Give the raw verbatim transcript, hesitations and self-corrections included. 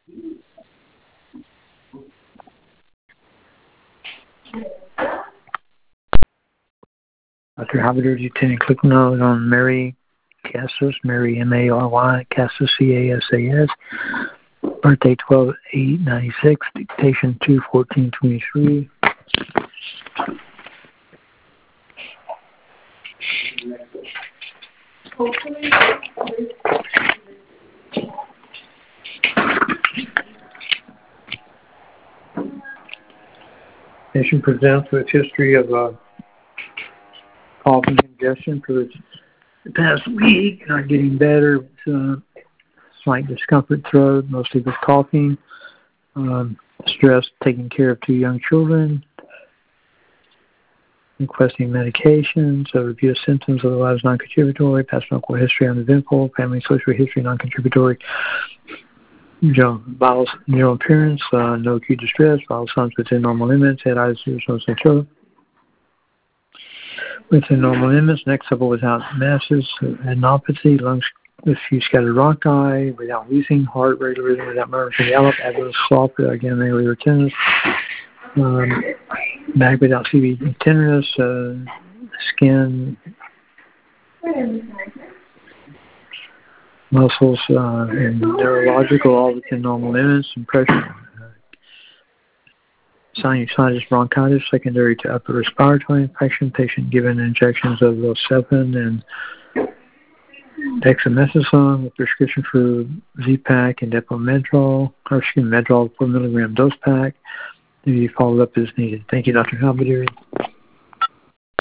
Doctor Habider, you can click note on Mary Casas, Mary M A R Y, Casas, C A S A S. Birthday twelve eight ninety-six, dictation two fourteen twenty-three. Patient presents with history of uh, cough and congestion for the past week, not getting better. Uh, slight discomfort throat, mostly with coughing. Um, stress taking care of two young children. Requesting medications, a review of symptoms, otherwise non-contributory, past medical history uneventful, family social history non-contributory, bowel neural appearance, uh, no acute distress, bowel signs within normal limits, head, eyes, ears, nose, and throat. Within normal limits, neck supple without masses, adenopathy, lungs with few scattered bronchi, without wheezing, heart regular rhythm without murmurs in the outlook, abdomen soft, again, aortic tenderness, um, back without C V tenderness, uh, skin, muscles, uh, and neurological, all within normal limits, and pressure. Uh, sinusitis, bronchitis, secondary to upper respiratory infection, patient given injections of Losepin and dexamethasone with prescription for Z-Pak and Depomedrol, or excuse me, Medrol four milligram dose pack. Maybe follow up as needed. Thank you, Doctor Halbadiri.